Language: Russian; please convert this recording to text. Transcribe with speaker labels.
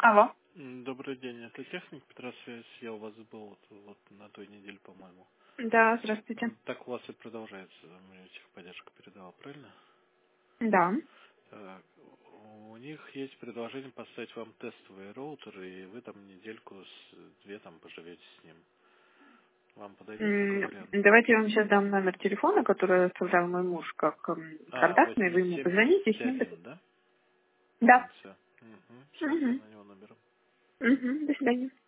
Speaker 1: Алло.
Speaker 2: Добрый день, это техник Петросвязь. Я у вас был вот на той неделе, по-моему.
Speaker 1: Да, здравствуйте.
Speaker 2: Так у вас и продолжается. Мне техподдержка передала, правильно?
Speaker 1: Да.
Speaker 2: Так, у них есть предложение поставить вам тестовый роутер, и вы там недельку, две там поживете с ним. Вам подойдет такой вариант?
Speaker 1: Давайте я вам сейчас дам номер телефона, который оставлял мой муж как контактный, вы ему позвоните, с ним...
Speaker 2: 8751, да? В
Speaker 1: Да.
Speaker 2: конце. Угу. Сейчас я
Speaker 1: Угу.
Speaker 2: на него наберу.
Speaker 1: Угу. До свидания.